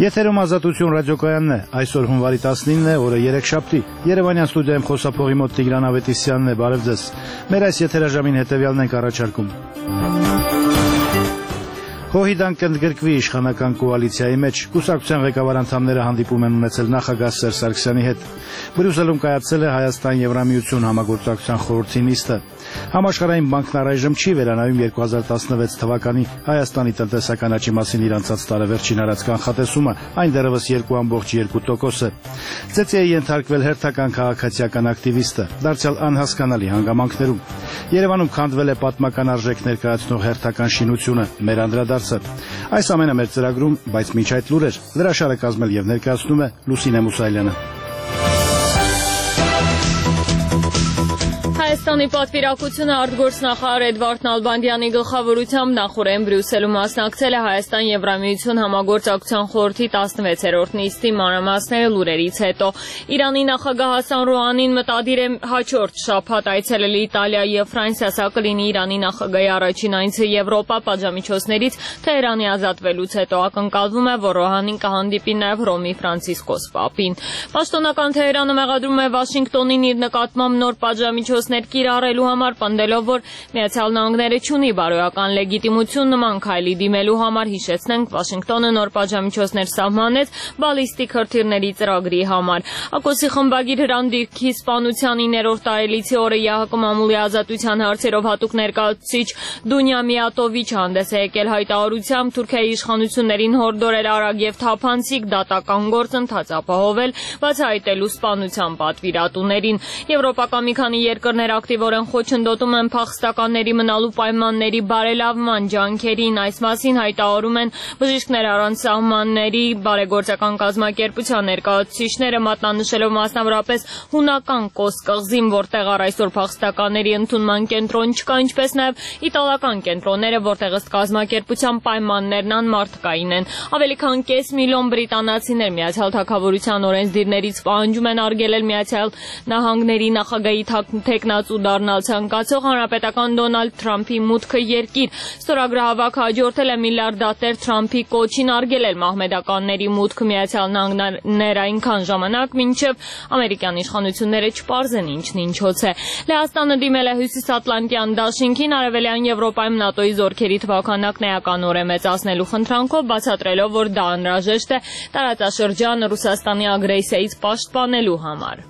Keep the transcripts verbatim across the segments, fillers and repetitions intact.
Եթերում Ազատություն ռադիոկայանն է, այսօր հունվարի տասնինն է, օրը երեքշաբթի, Երևանյան ստուդիայում խոսափողի մոտ Տիգրան Ավետիսյանն է, բարև ձեզ։ Մեր այս եթերաժամին հետևյալն ենք առաջարկում։ Հոհիդան կընդգրկվի իշխանական կոալիցիայի մեջ, կուսակցության ղեկավար անդամները հանդիպում են ունեցել նախագահ Սերժ Սարգսյանի հետ։ Բրյուսելում կայացել է Հայաստան-Եվրամիություն համագործակցության խորհրդի նիստը։ Համաշխարհային բանկն առայժմ չի վերանայում երկու հազար տասնվեց թվականի Հայաստանի տնտեսական աճի մասին իր անցած տարեվերջին արած կանխատեսումը, այն դեռևս երկու կόμμα երկու տոկոս է։ Ծեծի է ենթարկվել հերթական քաղաքացիական ակտիվիստը, դարձյալ անհասկանալի հանգամանքներում։ Երևանում քանդվել է պատմական արժեք ներկայացնող հերթական շինությունը, մեր անդրադարձը։ Այս ամենը մեր ծրագրում, բայց մինչ այդ լուրեր, լրաշարը կազմել եւ ներկայացնում է Լուսինե Մուսայելյանը։ Հայաստանի պատվիրակությունը արտգործնախարար Էդվարդ Նալբանդյանի գլխավորությամբ նախօրեն Բրյուսելում մասնակցել է Հայաստան-Եվրամիություն համագործակցության խորհրդի տասնվեցերորդ նիստի մանրամասները լուրերից հետո։ Իրանի նախագահ Հասան Ռոհանին մտադիր է հաջորդ շաբաթ այցելել Իտալիա եւ Ֆրանսիա, սա կլինի Իրանի նախագահի առաջին այցը Եվրոպա պատժամիջոցներից Թեհրանի ազատվելուց հետո։ Ակնկալվում է, որ Ռոհանին կհանդիպի նաեւ Հռոմի Ֆրանցիսկոս Պապին։ Պաշտոնական Թեհրանը մեղադրում է Վաշինգտոնին իր նկատմամբ նոր պատժամիջոցներ կիրառելու համար, պնդելով, որ Միացյալ Նահանգները չունի բարոյական լեգիտիմություն նման քայլի դիմելու համար։ Հիշեցնենք, Վաշինգտոնը նոր պատժամիջոցներ սահմանեց բալիստիկ հրթիռների ծրագրի համար։ ԱԿՕՍ-ի խմբագիր Հրանտի սպանության իններորդ տարելիցի օրը ԵԱՀԿ մամուլի ազատության հարցերով հատուկ ներկայացուցիչ Դունյա Միատովիչը հանդես է եկել հայտարարությամբ Թուրքիայի իշխանություններին հորդորել արագ եւ թափանցիկ դատական գործընթաց ապահովել, բացահայտելու սպանության պատվիրատուներին։ Եվրոպական մի քանի երկրներ ակտիվորեն խոչընդոտում են փախստականների մնալու պայմանների բարելավման ջանքերին։ Այս մասին հայտարարում են Բժիշկներ առանց սահմանների բարեգործական կազմակերպության ներկայացուցիչները, մատնանշելով մասնավորապես հունական Կոս կղզին, որտեղ առ այսօր փախստականների ընդունման կենտրոն չկա, ինչպես նաև իտալական կենտրոնները, որտեղ ըստ կազմակերպության պայմաններն անմարդկային են։ Ավելի քան կես միլիոն բրիտանացիներ Միացյալ Թագավորության օրենսդիրներից պահանջում են արգելել Միացյալ Նահանգների նախագահի թեկնածու դառնալ ցանկացող հանրապետական Դոնալդ Թրամփի մուտքը երկիր։ Ստորագրահավաքը հաջորդել է միլիարդատեր Թրամփի կոչին արգելել մահմեդականների մուտքը Միացյալ Նահանգներ այնքան ժամանակ, մինչև ամերիկյան իշխանությունները չպարզեն ինչն ինչոց է։ Լեհաստանը դիմել է Հյուսիսատլանտյան դաշինքին Արևելյան Եվրոպայում ՆԱՏՕ-ի զորքերի թվաքանակն էականորեն մեծացնելու խնդրանքով, բացատրելով, որ դա անհրաժեշտ է տարածաշրջանը Ռուսաստանի ագրեսիայից պաշտպանելու համար։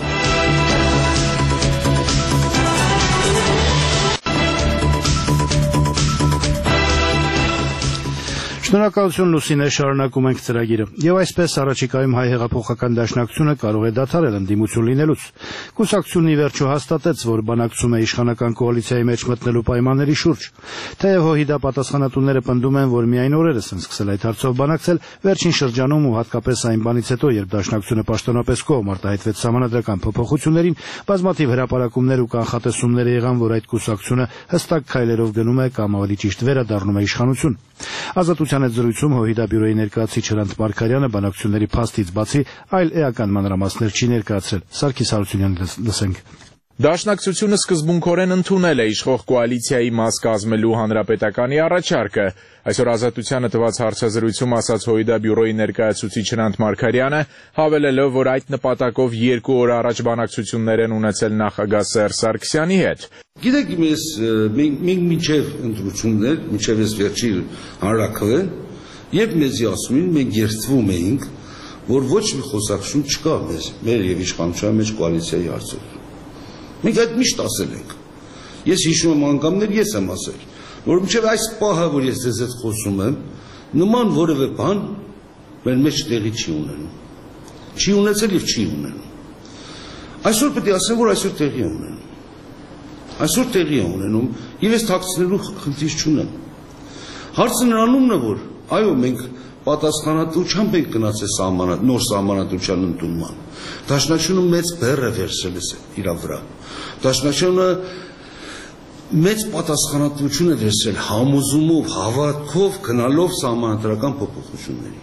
Շնորհակալություն Լուսինե, շարունակում ենք ծրագիրը։ Եվ այսպես առաջիկայում հայ հեղափոխական դաշնակցությունը կարող է դադարել ընդդիմություն լինելուց։ Կուսակցությունն ի վերջո հաստատեց, որ բանակցում է իշխանական կոալիցիայի մեջ մտնելու պայմանների շուրջ։ Թեև ՀՅԴ պատասխանատուները պնդում են, որ միայն օրերս են սկսել այդ հարցով բանակցել, վերջին շրջանում ու հատկապես այն բանից հետո, երբ դաշնակցությունը պաշտոնապես կողմ արտահայտվեց սահմանադրական փոփոխություններին, բազմաթիվ հրապարակումներ ու կանխատեսումներ եղան, որ այդ կուսակցությունը հստակ քայլերով գնում է կամ ավելի ճիշտ վերադառնում է իշխանություն։ Ազատության հետ զրույցում ՀՅԴ բյուրոյի ներկայացուցիչ Հրանտ Մարգարյանը բանակցությունների փաստից բացի այլ էական մանրամասներ չի ներկայացրել։ Սարգիս Հարությունյանին լսենք։ Դաշնակցությունը սկզբունքորեն ընդունել է իշխող կոալիցիայի մաս կազմելու հանրապետականի առաջարկը։ Այսօր Ազատությանը տված հարցազրույցում ասաց ՀՅԴ բյուրոյի ներկայացուցիչ Հրանտ Մարգարյանը, հավելելով, որ այդ նպատակով երկու օր առաջ բանակցություններ են ունեցել նախագահ Սերժ Սարգսյանի հետ։ Գիտեք, մենք մենք մինչև ընտրություններ, մինչև այս վերջի հանրաքվեն, եւ մեզի ասում են, մենք երդվում էինք, որ ոչ մի խոսակցություն չկա մեզ, մեր եւ իշխանության մեջ կոալիցիայի հարցով։ Մենք այդ միշտ ասել ենք։ Ես հիշում եմ անգամներ, ես եմ ասել, որ մինչև այս պահը, որ ես ձեզ հետ խոսում եմ, նման որևէ բան մեր մեջ տեղի չի ունենում։ Չի ունեցել եւ չի ունենում։ Այսօր պետք է ասեմ, որ այսօր տեղի է ունենում։ Այսօր տեղի է ունենում, եւ ես թաքցնելու խնդիր չունեմ։ Հարցը նրանումն է, որ այո, մենք պատասխանատվությամբ ենք գնացել սահմանա նոր սահմանադրության ընդունման։ Դաշնակցությունը մեծ բեռ է վերցրել իր վրա։ Դաշնակցությունը մեծ պատասխանատվություն է վերցրել համոզումով, հավատքով գնալով սահմանադրական փոփոխությունների։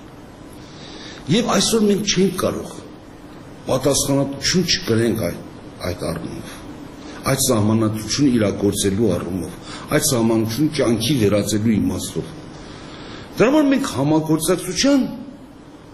Եվ այսօր մենք չենք կարող պատասխանատվություն չկրենք այդ այդ առումով։ Այդ սահմանադրությունը իրագործելու առումով, այդ սահմանադրությունը կյանքի վերածելու իմաստով։ Դրա համար մենք համագործակցության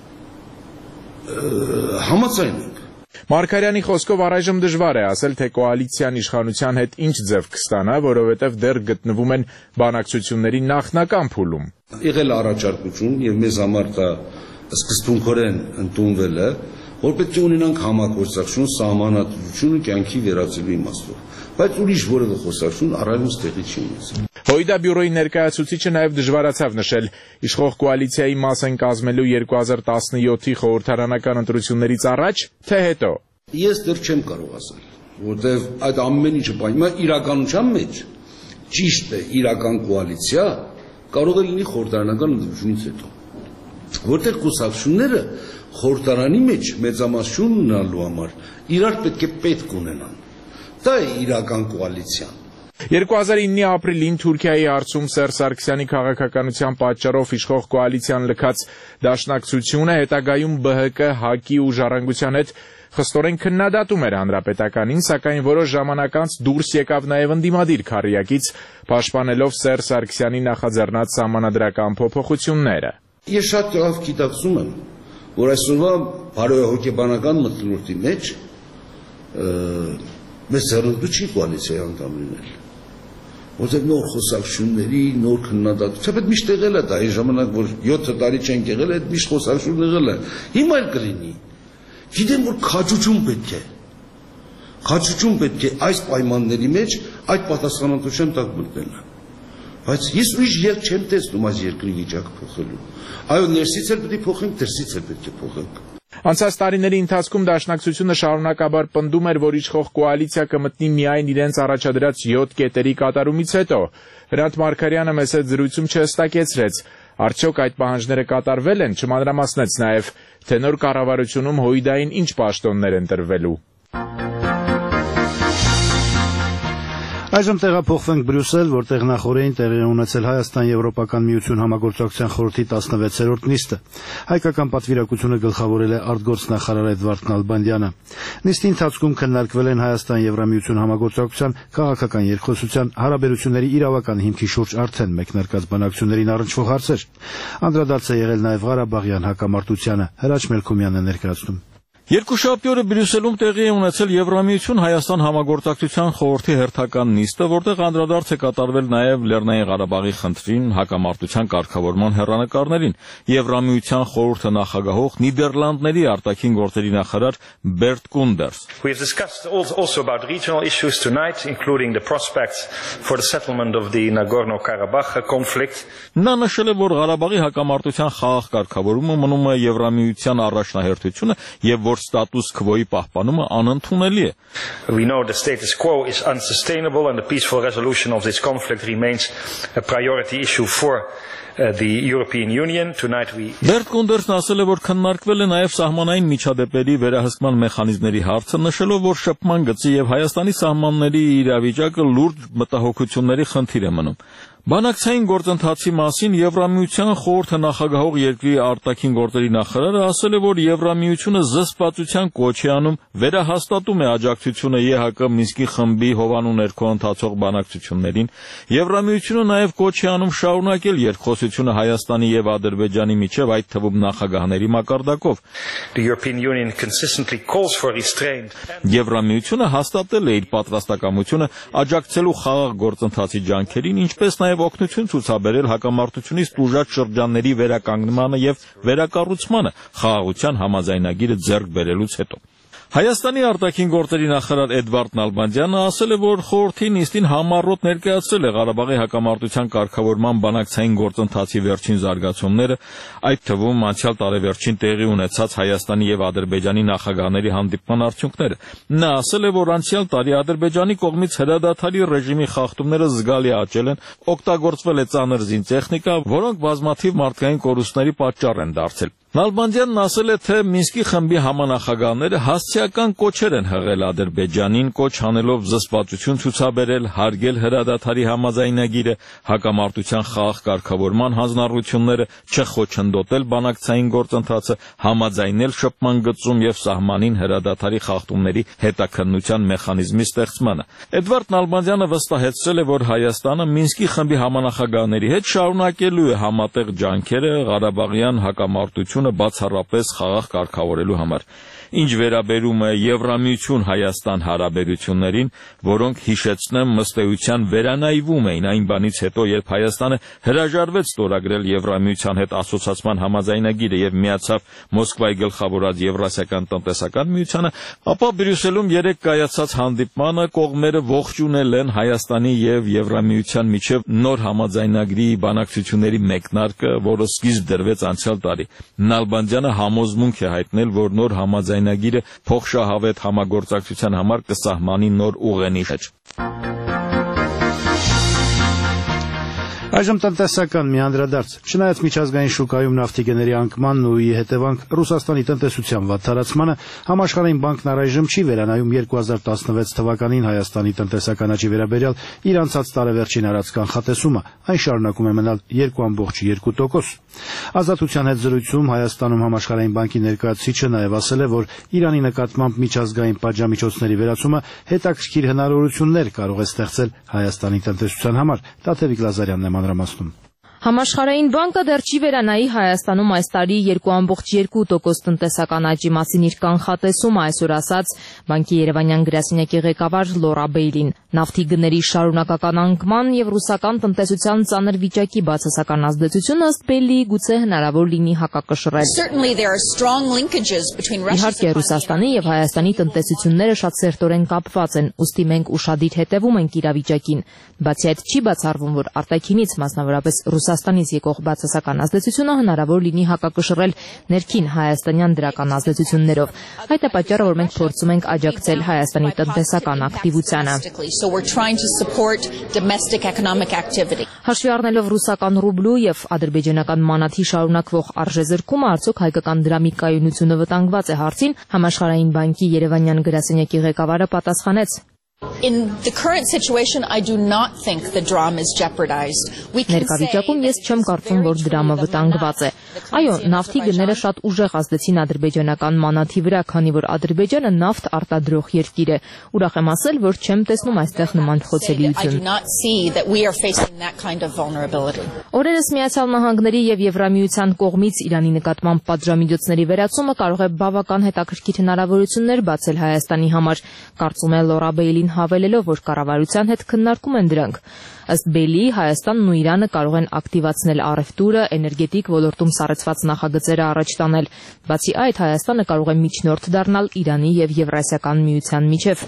համաձայն ենք։ Մարգարյանի խոսքով առայժմ դժվար է ասել, թե կոալիցիան իշխանության հետ ինչ ձև կստանա, որովհետև դեռ գտնվում են բանակցությունների նախնական փուլում։ Եղել առաջարկություն եւ մեզ համար դա սկզբունքորեն ընդունվել է, որ պետք է ունենանք համագործակցություն սահմանադրությունը կյանքի վերածելու իմաստով, բայց ուրիշ որևէ խոսակցություն առայժմ տեղի չի ունեցել։ Հույդա բյուրոյի ներկայացուցիչը նաև դժվարացավ նշել իշխող կոալիցիայի մաս են կազմելու երկու հազար տասնյոթի խորհրդարանական ընտրություններից առաջ, թե հետո։ Ես դեռ չեմ կարող ասել, որտեղ այդ ամեն ինչը պայման իրականության մեջ ճիշտ է իրական կոալիցիա կարող է լինի խորհրդարանական ընտրությունից հետո, որտեղ կուսակցությունները խորհրդարանի մեջ մեծամասնություն ունենալու համար իրար պետք է պետք ունենան։ Դա է իրական կոալիցիան։ երկու հազար իննի ապրիլին Թուրքիայի հարցում Սերժ Սարգսյանի քաղաքականության պատճառով իշխող կոալիցիան լքած դաշնակցությունը հետագայում B H K, ՀԱԿ-ի ու Ժառանգության հետ խստորեն քննադատում էր հանրապետականին, սակայն որոշ ժամանակ անց դուրս եկավ նաև ընդդիմադիր քառյակից, պաշտպանելով Սերժ Սարգսյանի նախաձեռնած սահմանադրական փոփոխությունները։ Ես շատ լավ գիտակցում եմ, որ այսօրվա բարոյահոգեբանական մթնոլորտի մեջ մեծ հեռուստու չի կոալիցիայի անդամ լինել, որտեղ նոր խոսակցությունների, նոր քննադատություն, այդ միշտ եղել է դա, այն ժամանակ որ յոթ տարի չենք եղել, այդ միշտ խոսակցություն եղել է։ Հիմա էլ կլինի։ Գիտեմ, որ քաջություն պետք է։ Քաջություն պետք է այս պայմանների մեջ այդ պատասխանատվության տակ մտնելը։ Բայց ես ուրիշ երկ չեմ տեսնում այս երկրի վիճակը փոխելու։ Այո, ներսից էլ պետք է փոխենք, դրսից էլ պետք է փոխենք։ Անցած տարիների ընթացքում դաշնակցությունը շարունակաբար պնդում էր, որ իշխող կոալիցիա կմտնի միայն իրենց առաջադրած յոթ կետերի կատարումից հետո։ Հրանտ Մարգարյանը մեծ զրույցում չհստակեցրեց, արդյոք այդ պահանջները կատարվել են, չմանրամասնեց նաև, թե նոր կառավարությունում Հույդային ինչ պաշտոններ են տրվելու։ Այժմ տեղափոխվենք Բրյուսել, որտեղ նախորդին տեղի ունեցել Հայաստան-Եվրոպական միություն համագործակցության խորհրդի տասնվեցերորդ նիստը։ Հայկական պատվիրակությունը գլխավորել է արտգործնախարար Էդվարդ Նալբանդյանը։ Նիստի ընթացքում քննարկվել են Հայաստան-Եվրամիություն համագործակցության քաղաքական երկխոսության հարաբերությունների իրավական հիմքի շուրջ արդեն մեկնարկած բանակցություններին առնչվող հարցեր։ Անդրադարձ է եղել նաև Ղարաբաղյան հակամարտությանը։ Հրաչ Մելքումյանն է ներկայացնում։ Երկուշաբթի օրը Բրյուսելում տեղի է ունեցել Եվրամիություն Հայաստան համագործակցության խորհրդի հերթական նիստը, որտեղ անդրադարձ է կատարվել նաև Լեռնային Ղարաբաղի խնդրին, հակամարտության կարգավորման հեռանկարներին։ Եվրամիության խորհրդը նախագահող Նիդերլանդների արտաքին գործերի նախարար Բերտ Կունդերս. We have discussed also about regional issues tonight, including the prospects for the settlement of the Nagorno-Karabakh conflict. Նա նշել է, որ Ղարաբաղի հակամարտության խաղաղ կարգավորումը մնում է Եվրամիության առաջնահերթությունը եւ որ status quo-ի պահպանումը անընդունելի է։ We know the status quo is unsustainable and the peaceful resolution of this conflict remains a priority issue for uh, the European Union. Tonight we Բերտ Կունդերսն ասել է, որ քննարկվել է նաև սահմանային միջադեպերի վերահսկման մեխանիզմների հարցը, նշելով, որ շփման գծի եւ Հայաստանի սահմանների իրավիճակը լուրջ մտահոգությունների խնդիր է մնում։ Բանակցային գործընթացի մասին Եվրամիության խորհրդը նախագահող երկրի արտաքին գործերի նախարարը ասել է, որ Եվրամիությունը զսպվածության կոչ է անում, վերահաստատում է աջակցությունը Է Հ Կ Մինսկի խմբի հովանու ներքո ընթացող բանակցություններին։ Եվրամիությունը նաև կոչ է անում շարունակել երկխոսությունը Հայաստանի եւ Ադրբեջանի միջև, այդ թվում նախագահների մակարդակով։ The European Union consistently calls for restraint. Եվրամիությունը հաստատել է իր պատրաստակամությունը աջակցելու խաղաղ գործընթացի ջանքերին, ինչպես նաև օգնություն ցուցաբերել հակամարտությունից տուժած շրջանների վերականգնմանը եւ վերակառուցմանը խաղաղության համաձայնագիրը ձեռք բերելուց հետո։ Հայաստանի արտաքին գործերի նախարար Էդվարդ Նալբանդյանը ասել է, որ խորհրդի նիստին համառոտ ներկայացրել է Ղարաբաղի հակամարտության կարգավորման բանակցային գործընթացի վերջին զարգացումները, այդ թվում անցյալ տարեվերջին տեղի ունեցած Հայաստանի եւ Ադրբեջանի նախագահների հանդիպման արդյունքները։ Նա ասել է, որ անցյալ տարի Ադրբեջանի կողմից հրադադարի ռեժիմի խախտումները զգալի աճել են, օգտագործվել է ծանր զինտեխնիկա, որոնք բազմաթիվ մարդկային կորուստների պատճառ են դարձել։ Նալբանդյանն ասել է, թե Մինսկի խմբի համանախագահները հասցեական կոչեր են հղել Ադրբեջանին, կոչ անելով զսպվածություն ցուցաբերել, հարգել հրադադարի համաձայնագիրը, հակամարտության խաղաղ կարգավորման հանձնառությունները, չխոչընդոտել բանակցային գործընթացը, համաձայնել շփման գծում եւ սահմանին հրադադարի խախտումների հետաքննության մեխանիզմի ստեղծմանը։ Էդվարդ Նալբանդյանը վստահեցրել է, որ Հայաստանը Մինսկի խմբի համանախագահների հետ շարունակելու է համատեղ ջանքերը Ղարաբաղյան հակամարտություն տնտեսությունը բացառապես խաղաղ կարգավորելու համար։ Ինչ վերաբերում է Եվրամիություն Հայաստան հարաբերություններին, որոնք հիշեցնեմ ըստ էության վերանայվում էին այն բանից հետո, երբ Հայաստանը հրաժարվեց ստորագրել Եվրամիության հետ ասոցիացիան համաձայնագիրը եւ միացավ Մոսկվայի գլխավորած Եվրասիական տնտեսական միությանը, ապա Բրյուսելում երեք կայացած հանդիպմանը կողմերը ողջունել են Հայաստանի եւ Եվրամիության միջև նոր համաձայնագրի բանակցությունների մեկնարկը, որը սկիզբ դրվեց անցյալ տարի։ Նալբանդյանը համոզմունք է հայտնել, որ նոր համաձայնագիրը փոխշահավետ համագործակցության համար կսահմանի նոր ուղենիշ։ Այժմ տնտեսական մի անդրադարձ։ Չնայած միջազգային շուկայում նավթի գների անկմանն ու ի հետևանք Ռուսաստանի տնտեսության վատթարացմանը, Համաշխարհային բանկն առայժմ չի վերանայում երկու հազար տասնվեց թվականին Հայաստանի տնտեսական աճի վերաբերյալ իր անցած տարեվերջին արած կանխատեսումը, այն շարունակում է մնալ երկու կόμma երկու տոկոս։ Ազատության հետ զրույցում Հայաստանում Համաշխարհային բանկի ներկայացուցիչը նաև ասել է, որ Իրանի նկատմամբ միջազգային պատժամիջոցների վերացումը հետաքրքիր հնարավորություններ կարող է ստեղծել Հայաստանի տնտեսության համար։ Տաթևիկ Լազարյանն է մանրամասնում։ Համաշխարհային բանկը դեռ չի վերանայի Հայաստանում այս տարի երկու կόμma երկու տոկոս տնտեսական աճի մասին իր կանխատեսումը, այսօր ասաց բանկի Երևանյան գրասենյակի ղեկավար Լորա Բեյլին։ Նավթի գների շարունակական անկման եւ ռուսական տնտեսության ծանր վիճակի բացասական ազդեցությունը ըստ Բեյլի գուցե հնարավոր լինի հակակշռել։ Իհարկե Ռուսաստանի եւ Հայաստանի տնտեսությունները շատ սերտորեն կապված են, ուստի մենք ուշադիր հետևում ենք իրավիճակին։ Բացի այդ չի բացառվում, որ արտաքինից, մասնավորապես Ռուսաստանից եկող բացասական ազդեցությունը հնարավոր լինի հակակշռել ներքին հայաստանյան դրական ազդեցություններով։ Այդ է պատճառը, որ մենք փորձում ենք աջակցել Հայաստանի տնտեսական ակտիվությանը։ Հաշվի առնելով ռուսական ռուբլու եւ ադրբեջանական մանաթի շարունակվող արժեզրկումը, արդյոք հայկական դրամի կայունությունը վտանգված է հարցին, Համաշխարհային բանկի Երևանյան գրասենյակի ղեկավարը պատասխանեց. In the current situation, I do not think the dram is jeopardized. Ներկայացում ես չեմ կարծում, որ դրամը վտանգված է։ Այո, նավթի գները շատ ուժեղ ազդեցին ադրբեջանական մանաթի վրա, քանի որ Ադրբեջանը նավթ արտադրող երկիր է։ Ուրախ եմ ասել, որ չեմ տեսնում այստեղ նման խոցելիություն։ Օրերս Միացյալ Նահանգների եւ Եվրամիության կողմից Իրանի նկատմամբ պատժամիջոցների վերացումը կարող է բավական հետաքրքիր հնարավորություններ բացել Հայաստանի համար, կարծում է Լորա Բեյլին, հավելելով, որ կառավարության հետ քննարկում են դրանք։ Ըստ Բեյլի, Հայաստանն ու Իրանը կարող են ակտիվացնել առևտուրը, էներգետիկ ոլորտում սառեցված նախագծերը առաջ տանել։ Բացի այդ, Հայաստանը կարող է միջնորդ դառնալ Իրանի եւ Եվրասիական միության միջև։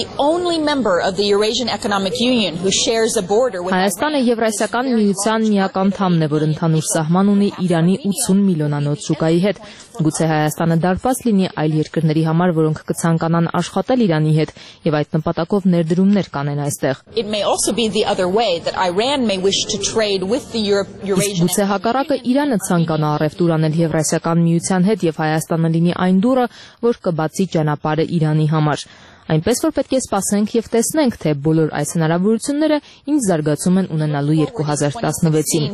Հայաստանը Եվրասիական միության միակ անդամն է, որ ընդհանուր սահման ունի Իրանի ութսուն միլիոնանոց շուկայի հետ։ Գուցե Հայաստանը դարպաս լինի այլ երկրների համար, որոնք կցանկանան աշխատել Իրանի հետ եւ այդ նպատակով ներդրումներ կանեն այստեղ։ Գուցե հակառակը Իրանը ցանկանա առևտուր անել Եվրասիական միության հետ եւ Հայաստանը լինի այն դուռը, որ կբացի ճանապարհը Իրանի համար։ Այնպես որ պետք է սպասենք եւ տեսնենք, թե բոլոր այս հնարավորությունները ինչ զարգացում են ունենալու երկու հազար տասնվեցին։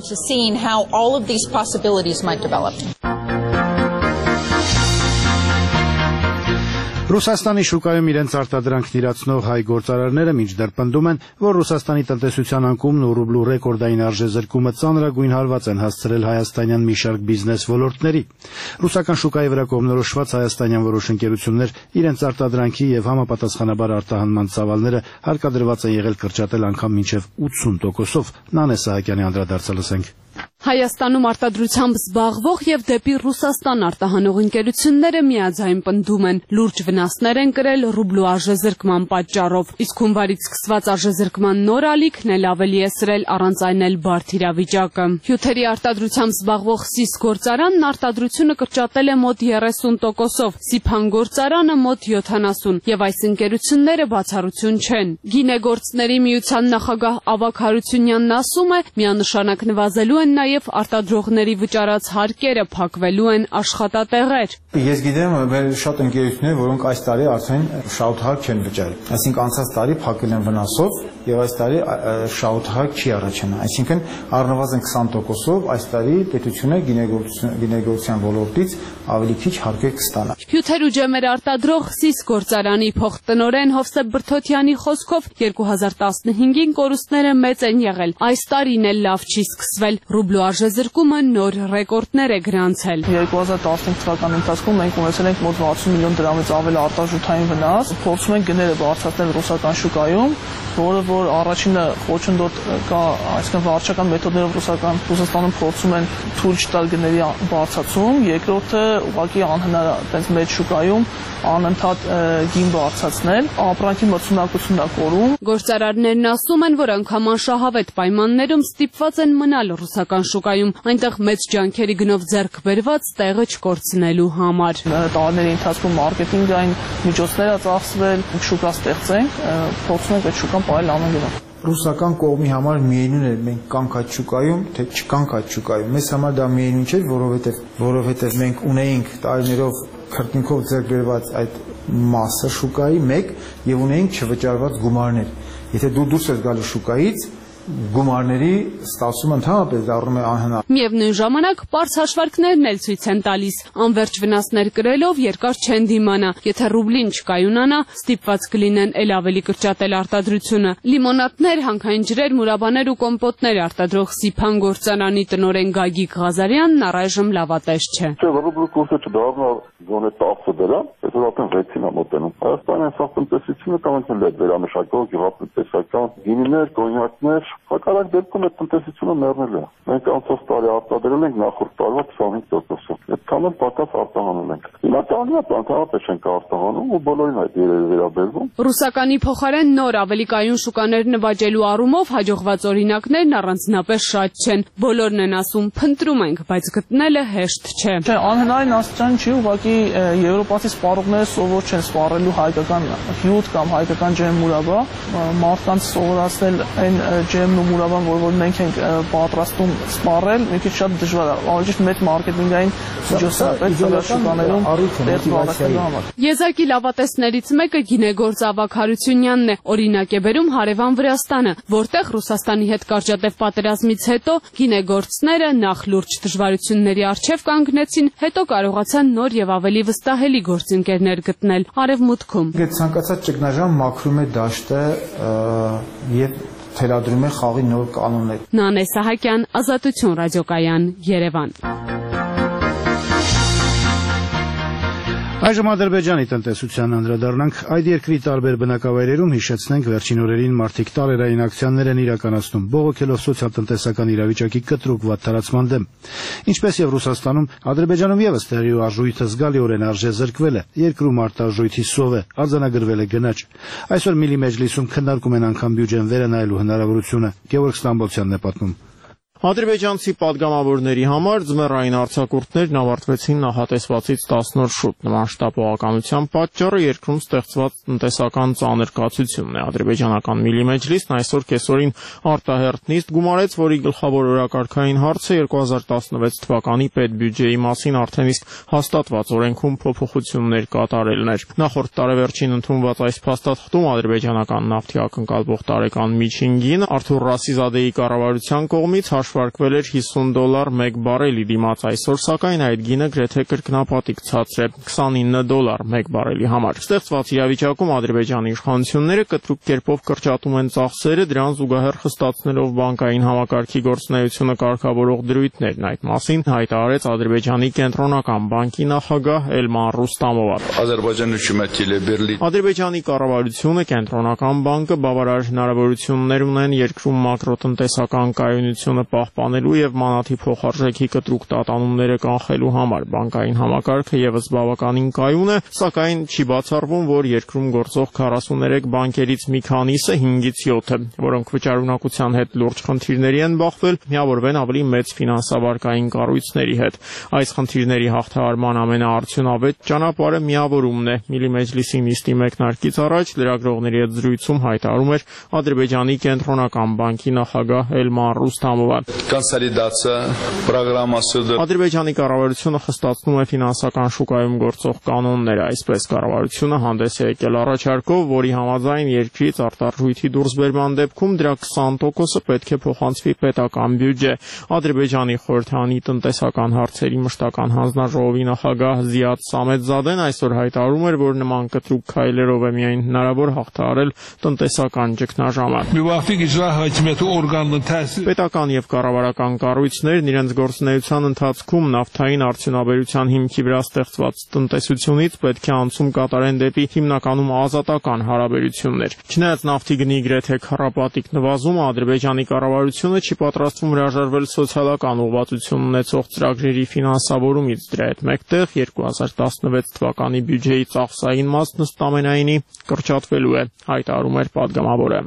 Ռուսաստանի շուկայում իրենց արտադրանքն իրացնող հայ գործարարները մինչդեռ պնդում են, որ Ռուսաստանի տնտեսության անկումն ու ռուբլու ռեկորդային արժեզրկումը ծանրագույն հարված են հասցրել հայաստանյան մի շարք բիզնես ոլորտների։ Ռուսական շուկայի վրա կողմնորոշված հայաստանյան որոշ ընկերություններ իրենց արտադրանքի եւ համապատասխանաբար արտահանման ծավալները հարկադրված են եղել կրճատել անգամ մինչեւ ութսուն տոկոսով։ Նանե Սահակյանի անդրադարձը լսենք։ Հայաստանում արտադրությամբ զբաղվող եւ դեպի Ռուսաստան արտահանող ընկերությունները միաձայն պնդում են, լուրջ վնասներ են կրել ռուբլու արժեզրկման պատճառով, իսկ հունվարից սկսված արժեզրկման նոր ալիքն էլ ավելի է սրել առանց այն էլ բարդ իրավիճակը։ Հյութերի արտադրությամբ զբաղվող Սիս գործարանն արտադրությունը կրճատել է մոտ երեսուն տոկոսով, Սիփան գործարանը մոտ յոթանասուն եւ այս ընկերությունները բացառություն չեն։ Գինեգործների միության նախագահ Ավագ Հարությունյանն ասում է, միանշանակ նվազելու են նաև արտադրողների վճարած հարկերը, փակվելու են աշխատատեղեր։ Ես գիտեմ, մեր շատ ընկերություններ, որոնք այս տարի արդեն շատ հարկ չեն վճարել։ Այսինքն անցած տարի փակել են վնասով եւ այս տարի շահութահակ չի առաջանա, այսինքն առնվազն քսան տոկոսով այս տարի պետությունը գինեգործության ոլորտից ավելի քիչ հարկեր կստանա։ Հյութեր ու ջեմեր արտադրող Սիս գործարանի փոխտնօրեն Հովսեփ Բրթոթյանի խոսքով երկու հազար տասնհինգին կորուստները մեծ են եղել, այս տարին էլ լավ չի սկսվել, ռուբլու արժեզրկումը նոր ռեկորդներ է գրանցել։ երկու հազար տասնհինգ թվականի ընթացքում մենք ունեցել ենք մոտ վաթսուն միլիոն դրամից ավել արտարժութային վնաս, փորձում ենք գները բարձրացնել ռուսական շուկայում, որը որ առաջինը խոչընդոտ կա, այսինքն վարչական մեթոդներով ռուսական Ռուսաստանում փորձում են թույլ չտալ գների բարձրացում, երկրորդը ուղղակի անհնար է այդպես մեծ շուկայում անընդհատ գին բարձրացնել, ապրանքի մրցունակությունն է կորում։ Գործարարներն ասում են, որ անգամ անշահավետ պայմաններում ստիպված են մնալ ռուսական շուկայում, այնտեղ մեծ ջանքերի գնով ձեռք բերված տեղը չկորցնելու համար։ Տարիների ընթացքում մարքեթինգային միջոցներ ա ծախսվել, շուկա ստեղծենք, փորձում ենք այդ շուկան պահել ամեն գնով։ Ռուսական կողմի համար միևնույն է մենք կանք այդ շուկայում, թե չկանք այդ շուկայում։ Մեզ համար դա միևնույն չէ, որովհետև որովհետև մենք ունեինք տարիներով քրտնքով ձեռք բերված այդ մասը շուկայի մեկ եւ ունեինք չվճարված գումարներ։ Եթե դու դուրս ես գալու շուկայից, գումարների ստացումը ընդհանրապես դառնում է անհնար։ Միևնույն ժամանակ պարզ հաշվարկներն էլ ցույց են տալիս, անվերջ վնասներ կրելով երկար չեն դիմանա, եթե ռուբլին չկայունանա, ստիպված կլինեն էլ ավելի կրճատել արտադրությունը։ Լիմոնադներ, հանքային ջրեր, մուրաբաներ ու կոմպոտներ արտադրող Սիփան գործարանի տնօրեն Գագիկ Ղազարյանն առայժմ լավատես չէ։ Ռուբլու կուրսը չդառնա գոնե տասը դրամ, այսօր արդեն վեցին է մոտենում։ Հայաստանի սա տնտեսությունը կարող է վերամշակող գյուղատնտեսական գինիներ, կոնյակներ, հակառակ դեպքում այդ տնտեսությունը մեռնել է։ Մենք անցած տարի արտադրել ենք նախորդ տարվա քսանհինգ տոկոսով։ Այդքան էլ պակաս արտահանում ենք։ Հիմա տանիա բանտարապես ենք արտահանում ու բոլորին այդ երևի վերաբերվում։ Ռուսականի փոխարեն նոր ավելի կայուն շուկաներ նվաճելու առումով հաջողված օրինակներն առանձնապես շատ չեն։ Բոլորն են ասում, փնտրում ենք, բայց գտնելը հեշտ չէ։ Չէ, անհնարին աստիճան չի, ուղղակի եվրոպացի սպառողները սովոր չեն սպառելու հայկական հյութ կամ հայկական ջեմ մուրաբա, մարդկանց սովորացնել այն ջեմն ու մուրաբան, որ որ մենք ենք պատրաստում սպառել, մի քիչ շատ դժվար է, ավելի ճիշտ մեծ մարքեթինգային միջոց է պետք շուկաներում տեղի համար։ Եզակի լավատեսներից մեկը գինեգործ Ավագ Հարությունյանն է, օրինակ է բերում հարևան Վրաստանը, որտեղ Ռուսաստանի հետ կարճատև պատերազմից հետո գինեգործները նախ լուրջ դժվարությունների առջև կանգնեցին, հետո կարողացան նոր եւ ավելի վստահելի գործընկերներ գտնել Արևմուտքում։ Ցանկացած ճգնաժամ մաքրում է դաշտը եւ թելադրում է խաղի նոր կանոններ։ Նանե Սահակյան, Ազատություն ռադիոկայան, Երևան։ Այժմ Ադրբեջանի տնտեսության անդրադառնանք, այդ երկրի տարբեր բնակավայրերում հիշեցնենք վերջին օրերին մարդիկ տարերային ակցիաներ են իրականացնում, բողոքելով սոցիալ-տնտեսական իրավիճակի կտրուկ վատ տարածման դեմ։ Ինչպես եւ Ռուսաստանում, Ադրբեջանում եւս տեղի արժույթը զգալիորեն արժեզրկվել է, երկրում արտարժույթի սով է, արձանագրվել է գնաճ։ Այսօր Միլի մեջլիսում քննարկում են անգամ բյուջեն վերանայելու հնարավորությունը։ Գևորգ Ստամբոլցյանն է պատմում։ Ադրբեջանցի падգամավորների համար ձմեռային արձակուրդներն ավարտվեցին նախատեսվածից տասն օր շուտ։ Նման շտապողականության պատճառը երկրում ստեղծված տնտեսական ծանր կացությունն է։ Ադրբեջանական Միլի մեջլիսն այսօր կեսօրին արտահերթ նիստ գումարեց, որի գլխավոր օրակարգային հարցը երկու հազար տասնվեց թվականի պետբյուջեի մասին արդեն իսկ հաստատված օրենքում փոփոխություններ կատարելն էր։ Նախորդ տարեվերջին ընդունված այս փաստաթղթում ադրբեջանական նավթի ակնկալվող տարեկան միջին գինը Արթուր Ռասիզադեի կառավարության կողմից հաշվարկվել էր հիսուն դոլար մեկ բարելի դիմաց, այսօր սակայն այդ գինը գրեթե կրկնապատիկ ցածր է քսանինը դոլար մեկ բարելի համար։ Ստեղծված իրավիճակում Ադրբեջանի իշխանությունները կտրուկ կերպով կրճատում են ծախսերը, դրան զուգահեռ խստացնելով բանկային համակարգի գործունեությունը կարգավորող դրույթներն։ Այդ մասին հայտարարեց Ադրբեջանի կենտրոնական բանկի նախագահ Էլման Ռուստամովը։ Ադրբեջանի կառավարությունը, կենտրոնական բանկը բավարար հնարավորություններ ունեն երկրում մակրոտնտեսական կայունությունը պահպանելու եւ մանաթի փոխարժեքի կտրուկ տատանումները կանխելու համար։ Բանկային համակարգը եւս բավականին կայուն է, սակայն չի բացառվում, որ երկրում գործող քառասուներեք բանկերից մի քանիսը հինգից յոթը, որոնք վճարունակության հետ լուրջ խնդիրների են բախվել, միավորվեն ավելի մեծ ֆինանսավարկային կառույցների հետ։ Այս խնդիրների հաղթահարման ամենաարդյունավետ ճանապարհը միավորումն է։ Միլի մեջլիսի նիստի մեկնարկից առաջ լրագրողների հետ զրույցում հայտարարում էր Ադրբեջանի կենտրոնական բանկի նախագահ Էլման Ռուստամովը։ Կոնսոլիդացիա պրոգրամասը Ադրբեջանի կառավարությունը խստացնում է ֆինանսական շուկայում գործող կանոնները, այսպես կառավարությունը հանդես է եկել առաջարկով, որի համաձայն երկրից արտարժույթի դուրսբերման դեպքում դրա քսան տոկոսը պետք է փոխանցվի պետական բյուջե։ Ադրբեջանի խորհրդանի տնտեսական հարցերի մշտական հանձնաժողովի նախագահ Զիադ Սամեդզադեն այսօր հայտարարում էր, որ նման կտրուկ քայլերով է միայն հնարավոր հաղթահարել տնտեսական ճգնաժամը։ Պետական եւ կառավարական կառույցներն իրենց գործունեության ընթացքում նավթային արդյունաբերության հիմքի վրա ստեղծված տնտեսությունից պետք է անցում կատարեն դեպի հիմնականում ազատական հարաբերություններ։ Չնայած նավթի գնի գրեթե քառապատիկ նվազումը, Ադրբեջանի կառավարությունը չի պատրաստվում հրաժարվել սոցիալական ուղղվածություն ունեցող ծրագրերի ֆինանսավորումից։ Դրա հետ մեկտեղ երկու հազար տասնվեց թվականի բյուջեի ծախսային մասն ըստ ամենայնի կրճատվելու է, հայտարարում էր պատգամավորը։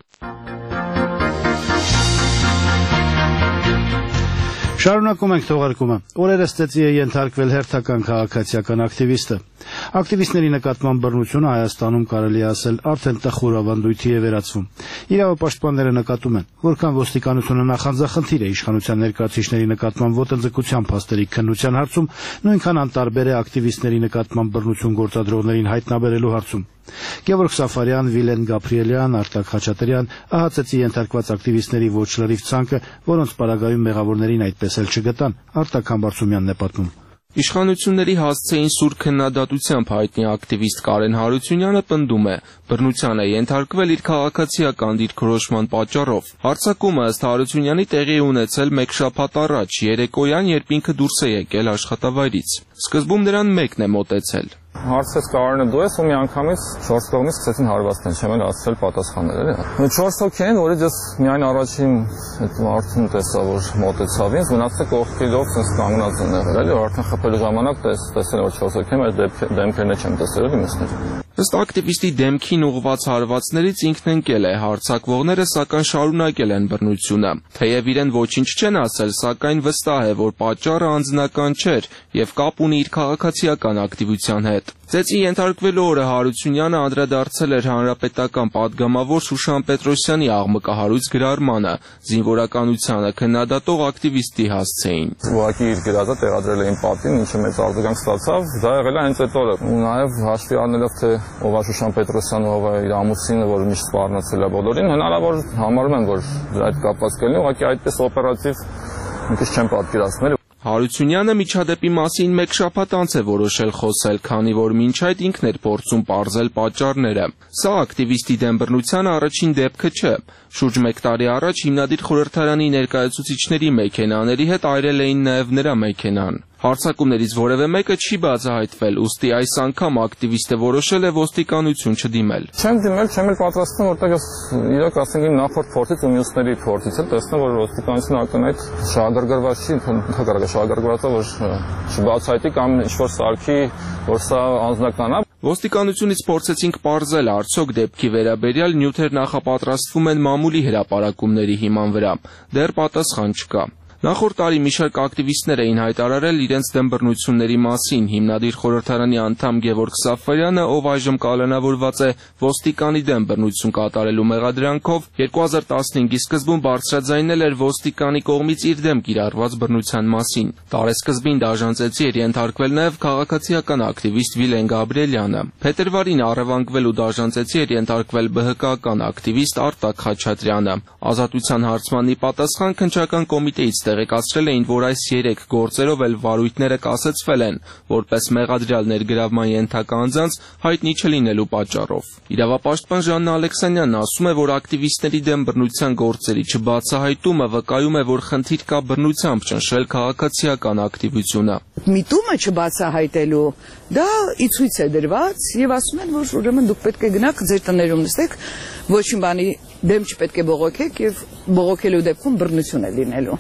Շարունակում ենք թողարկումը։ Օրերս ծեծի է ենթարկվել հերթական քաղաքացիական ակտիվիստը։ Ակտիվիստների նկատմամբ բռնությունը Հայաստանում կարելի է ասել արդեն տխուր ավանդույթի է վերածվում։ Իրավապաշտպանները նկատում են, որքան ոստիկանությունը նախանձախնդիր է իշխանության ներկայացուցիչների նկատմամբ ոտնձգության փաստերի քննության հարցում, նույնքան անտարբեր է ակտիվիստների նկատմամբ բռնություն գործադրողներին հայտնաբերելու հարցում։ Գևորգ Սաֆարյան, Վիլեն Գաբրիելյան, Արտակ Խաչատրյան ահացեցի ենթարկված ակտիվիստների ոչ լրիվ ցանկը, որոնց պարագայում մեղավորներին այդպես էլ չգտան, Արտակ Համբարձումյանն է պատմում։ Իշխանությունների հասցեին սուր քննադատությամբ հայտնի ակտիվիստ Կարեն Հարությունյանը պնդում է, բռնության է ենթարկվել իր քաղաքացիական դիրքորոշման պատճառով։ Հարձակումը ըստ Հարությունյանի տեղի է ունեցել մեկ շաբաթ առաջ, երեկոյան, երբ ինքը դուրս է եկել աշխատավայրից։ Սկզբում նրան մեկն է մոտեցել։ Հարցրեց Կարենը դու ես ու մի անգամից չորս կողմից սկսեցին հարվածնել, չեմ էլ ասել պատասխանել էլի։ Չորս հոգի են, որից ես միայն առաջին այդ մարդուն տեսա, որ մոտեցավ ինձ, մնացել կողքերով sense կանգնած են եղել, էլի, որ արդեն խփելու ժամանակ տեսել որ չորս հոգի եմ, այդ դեմքերն չեմ տեսել էլի մյուսներ։ Ըստ ակտիվիստի դեմքին ուղղված հարվածներից ինքն ընկել է, հարձակվողները սակայն շարունակել են բռնությունը։ Թեև իրեն ոչինչ չեն ասել, սակայն վստահ է, որ պատճառը անձնական չէր եւ կապ ունի իր քաղաքացիական ակտիվության հետ։ Ծեծի ենթարկվելու օրը Հարությունյանը անդրադարձել էր հանրապետական պատգամավոր Շուշան Պետրոսյանի աղմկահարույց գրառմանը, զինվորականությանը քննադատող ակտիվիստի հասցեին։ Ուղղակի իր գրածը տեղադրել էին պատին, ինչը մեծ արձագանք ստացավ, դա եղել է հենց այդ օրը։ Ու նաեւ հաշվի առնելով թե ով է Շուշան Պետրոսյանը, ով է իր ամուսինը, որ միշտ սպառնացել է բոլորին, հնարավոր համարում եմ, որ դրա հետ կապված կլինի, ուղղակի այդպես օպերատիվ մի քիչ չեմ պատկերացնել։ Հարությունյանը միջադեպի մասին մեկ շաբաթ անց է որոշել խոսել, քանի որ մինչ այդ ինքն էր փորձում պարզել պատճառները։ Սա ակտիվիստի դեմ բռնության առաջին դեպքը չէ։ Շուրջ մեկ տարի առաջ հիմնադիր խորհրդարանի ներկայացուցիչների մեքենաների հետ այրել էին նաև նրա մեքենան։ Հարձակումներից որևէ մեկը չի բացահայտվել, ուստի այս անգամ ակտիվիստը որոշել է ոստիկանություն չդիմել։ Չեմ դիմել, չեմ էլ պատրաստվում, որտեղ ես իրոք ասենք իմ նախորդ փորձից ու մյուսների փորձից էլ տեսնում որ ոստիկանությունը ակնհայտ շահագրգռված չի, ընդհանրապես շահագրգռված է, որ չբացահայտի կամ ինչ-որ սարքի, որ սա անձնական է։ Ոստիկանությունից փորձեցինք պարզել, արդյոք դեպքի վերաբերյալ նյութեր նախապատրաստվում են մամուլի հրապարակումների հիման վրա։ Դեռ պատասխան չկա։ Նախորդ տարի մի շարք ակտիվիստներ էին հայտարարել իրենց դեմ բռնությունների մասին։ Հիմնադիր խորհրդարանի անդամ Գևորգ Սաֆարյանը, ով այժմ կալանավորված է ոստիկանի դեմ բռնություն կատարելու մեղադրանքով, երկու հազար տասնհինգի սկզբում բարձրաձայնել էր ոստիկանի կողմից իր դեմ կիրառված բռնության մասին։ Տարեսկզբին դաժանցեցի էր ենթարկվել նաև քաղաքացիական ակտիվիստ Վիլեն Գաբրիելյանը։ Փետրվարին առևանգվել ու դաժանցեցի էր ենթարկվել ԲՀԿ-ական ակտիվիստ Արտակ Խաչատրյանը։ Ազատության հարցմանի պատասխան քննչական կոմիտեից տեղեկացրել էին, որ այս երեք գործերով էլ վարույթները կասեցվել են, որպես մեղադրյալ ներգրավման ենթակա անձանց հայտնի չլինելու պատճառով։ Իրավապաշտպան Ժաննա Ալեքսանյանն ասում է, որ ակտիվիստների դեմ բռնության գործերի չբացահայտումը վկայում է, որ խնդիր կա բռնությամբ ճնշել քաղաքացիական ակտիվությունը։ Միտումը չբացահայտելու դա ի ցույց է դրված եւ ասում են, որ ուրեմն դուք պետք է գնաք ձեր տներում նստեք, ոչինչ բանի դեմ չպետք է բողոքեք եւ բողոքելու դեպքում բռնություն է լինելու։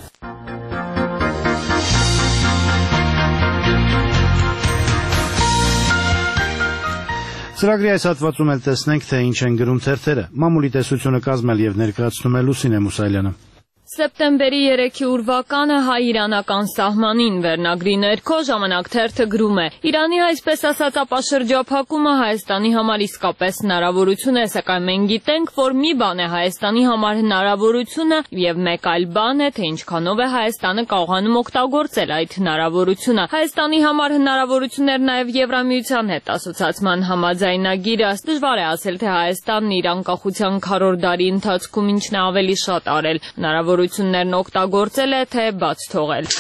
Ծրագրի այս հատվածում էլ տեսնենք, թե ինչ են գրում թերթերը։ Մամուլի տեսությունը կազմել եւ ներկայացնում է Լուսինե Մուսայելյանը։ Սեպտեմբերի երեքի ուրվականը հայ-իրանական սահմանին վերնագրի ներքո ժամանակ թերթը գրում է. Իրանի այսպես ասած ապաշրջափակումը Հայաստանի համար իսկապես հնարավորություն է, սակայն մենք գիտենք, որ մի բան է Հայաստանի համար հնարավորությունը եւ մեկ այլ բան է, թե ինչքանով է Հայաստանը կարողանում օգտագործել այդ հնարավորությունը։ Հայաստանի համար հնարավորություններ նաեւ Եվրամիության հետ ասոցիացիան համաձայնագիրը։ Դժվար է ասել, թե Հայաստանն իր անկախության քառորդ դարի ընթացքում ինչն է ավելի շատ արել։ Հնարավորություններն օգտագործել է, թե բաց թողել։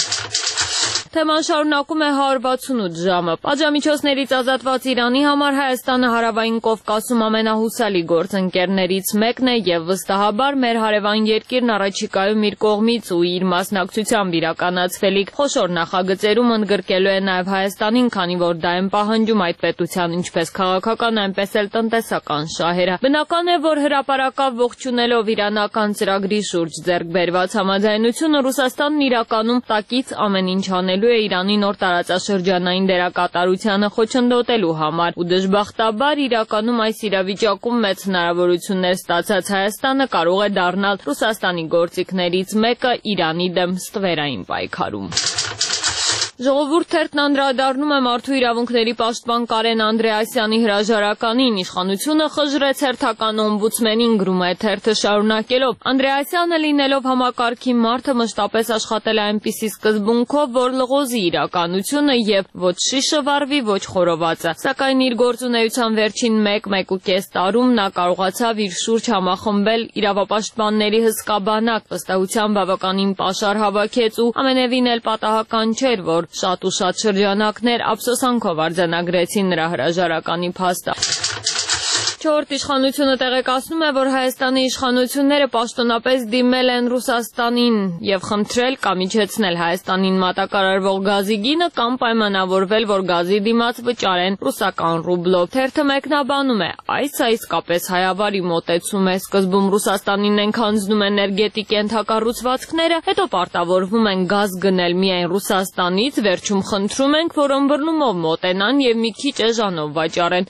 Թեման շարունակում է հարյուր վաթսունութ ժամը։ Պատժամիջոցներից ազատված Իրանի համար Հայաստանը հարավային Կովկասում ամենահուսալի գործընկերներից մեկն է եւ վստահաբար մեր հարևան երկիրն առաջիկայում իր կողմից ու իր մասնակցությամբ իրականացվելիք խոշոր նախագծերում ընդգրկելու է նաեւ Հայաստանին, քանի որ դա են պահանջում այդ պետության ինչպես քաղաքական, այնպես էլ տնտեսական շահերը։ Բնական է, որ հրապարակավ ողջունելով իրանական ծրագրի շուրջ ձեռք բերված համաձայնությունը Ռուսաստանն իրականում տակից ամեն ինչ անել է Իրանի նոր տարածաշրջանային դերակատարությանը խոչընդոտելու համար ու դժբախտաբար իրականում այս իրավիճակում մեծ հնարավորություններ ստացած Հայաստանը կարող է դառնալ Ռուսաստանի գործիքներից մեկը Իրանի դեմ ստվերային պայքարում։ Ժողովուրդ թերթն անդրադառնում է մարդու իրավունքների պաշտպան Կարեն Անդրեասյանի հրաժարականին։ Իշխանությունը խժռեց հերթական օմբուդսմենին, գրում է թերթը շարունակելով. Անդրեասյանը լինելով համակարգի մարդը մշտապես աշխատել է այնպիսի սկզբունքով, որ լղոզի իրականությունը եւ ոչ շիշը վառվի, ոչ խորովածը։ Սակայն իր գործունեության վերջին մեկ-մեկ ու կես տարում նա կարողացավ իր շուրջ համախմբել իրավապաշտպանների հսկա բանակ, վստահության բավականին պաշար հավաքեց ու ամենևին էլ պատահական չէր, որ շատ ու շատ շրջանակներ ափսոսանքով արձանագրեցին նրա հրաժարականի փաստը։ Չորրորդ իշխանությունը տեղեկացնում է, որ Հայաստանի իշխանությունները պաշտոնապես դիմել են Ռուսաստանին եւ խնդրել կամ իջեցնել Հայաստանին մատակարարվող գազի գինը կամ պայմանավորվել, որ գազի դիմաց վճարեն ռուսական ռուբլով։ Թերթը մեկնաբանում է. այս իսկապես հայավարի մոտեցում է, սկզբում Ռուսաստանին են քանձնում էներգետիկ ենթակառուցվածքները, հետո պարտավորվում են գազ գնել միայն Ռուսաստանից, վերջում խնդրում ենք, որ ըմբռնումով մոտենան եւ մի քիչ էժանով վաճառեն։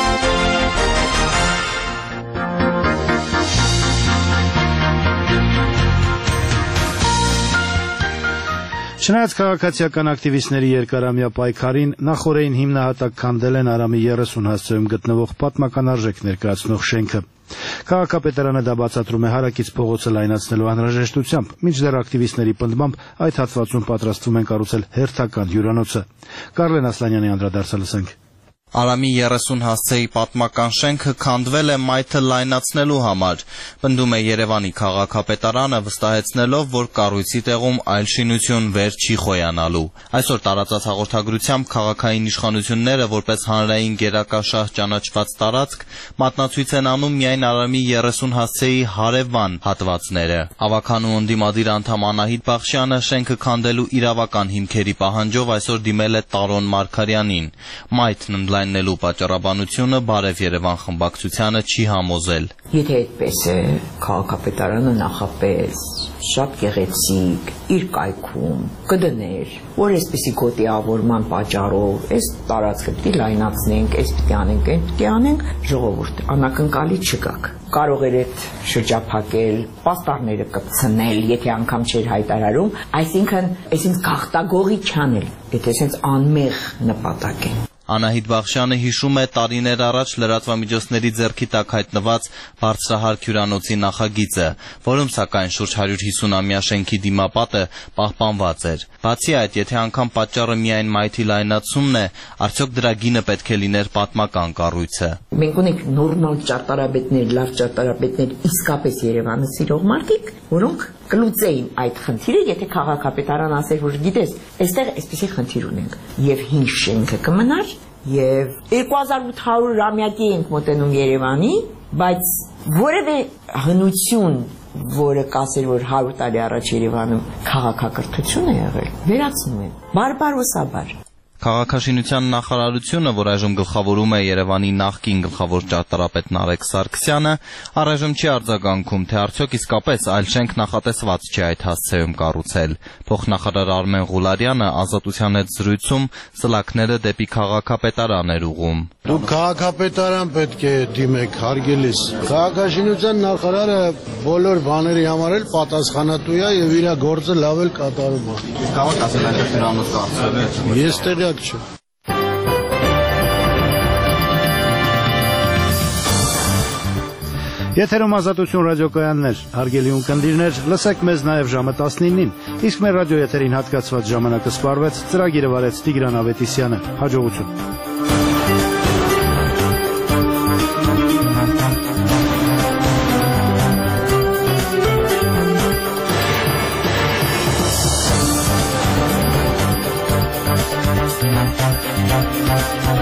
Չնայած քաղաքացիական ակտիվիստների երկարամյա պայքարին, նախօրեին հիմնահատակ քանդել են Արամի երեսուն հասցեում գտնվող պատմական արժեք ներկայացնող շենքը։ Քաղաքապետարանը դա բացատրում է հարակից փողոցը լայնացնելու անհրաժեշտությամբ, մինչդեռ ակտիվիստների պնդմամբ այդ հատվածում պատրաստվում են կառուցել հերթական հյուրանոցը։ Կարլեն Ասլանյանի անդրադարձը լսենք։ Արամի երեսուն հասցեի պատմական շենքը քանդվել է մայթը լայնացնելու համար, պնդում է Երևանի քաղաքապետարանը, վստահեցնելով, որ կառույցի տեղում այլ շինություն վեր չի խոյանալու։ Այսօր տարածած հաղորդագրությամբ քաղաքային իշխանությունները, որպես հանրային գերակաշահ ճանաչված տարածք, մատնացույց են անում միայն Արամի երեսուն հասցեի հարևան հատվածները։ Ավագանու ընդդիմադիր անդամ Անահիտ Բախշյանը շենքը քանդելու իրավական հիմքերի պահանջով այսօր դիմել է Տարոն Մարգարյանին։ Մայթն ընդլայնելու պատճառաբանությունը Բարև Երևան խմբակցությանը չի համոզել։ Եթե այդպես է, քաղաքապետարանը նախապես շատ գեղեցիկ իր կայքում կդներ, որ այսպիսի գոտիավորման պատճառով այս տարածքը պիտի լայնացնենք, այս պիտի անենք, այն պիտի անենք, ժողովուրդ, անակնկալի չգաք։ Կարող էր այդ շրջափակել, պաստառները կպցնել, եթե անգամ չէր հայտարարում, այսինքն, այսինքն գաղտագողի չանել, եթե այսպես անմեղ նպատակ է։ Անահիտ Բախշյանը հիշում է տարիներ առաջ լրատվամիջոցների ձեռքի տակ հայտնված բարձրահարկ հյուրանոցի նախագիծը, որում սակայն շուրջ հարյուր հիսուն-ամյա շենքի դիմապատը պահպանված էր։ Բացի այդ, եթե անգամ պատճառը միայն մայթի լայնացումն է, արդյոք դրա գինը պետք է լիներ պատմական կառույցը։ Մենք ունենք նորմալ ճարտարապետներ, լավ ճարտարապետներ, իսկապես Երևանը սիրող մարդիկ, որոնք կլուծեին այդ խնդիրը, եթե քաղաքապետարան ասեր, որ գիտես, այստեղ այսպիսի խնդիր ունենք, եւ հին շենքը կմնար, եւ երկու հազար ութ հարյուրամյակի ենք մոտենում Երևանի, բայց որևէ հնություն, որը կասեր, որ հարյուր տարի առաջ Երևանում քաղաքակրթություն է եղել, վերացնում են, բարբարոսաբար։ Քաղաքաշինության նախարարությունը, որ այժմ գլխավորում է Երևանի նախկին գլխավոր ճարտարապետ Նարեկ Սարգսյանը, առայժմ չի արձագանքում, թե արդյոք իսկապես այլ շենք նախատեսված չի այդ հասցեում կառուցել։ Փոխնախարար Արմեն Ղուլարյանը Ազատության հետ զրույցում սլաքները դեպի քաղաքապետարան էր ուղղում։ Դուք քաղաքապետարան պետք է դիմեք, հարգելիս։ Քաղաքաշինության նախարարը բոլոր բաների համար էլ պատասխանատու է եւ իր գործը լավ էլ կատարում է։ Կարող ասել այնտեղ դրանով կարծել։ Ես տեղյակ չեմ։ Եթերում Ազատություն ռադիոկայաններ, հարգելի ունկնդիրներ, լսեք մեզ նաև ժամը տասնինին, իսկ մեր ռադիո եթերին հատկացված ժամանակը սպառվեց, ծրագիրը վարեց Տիգրան Ավետիսյանը, հաջողություն։ We'll be right back.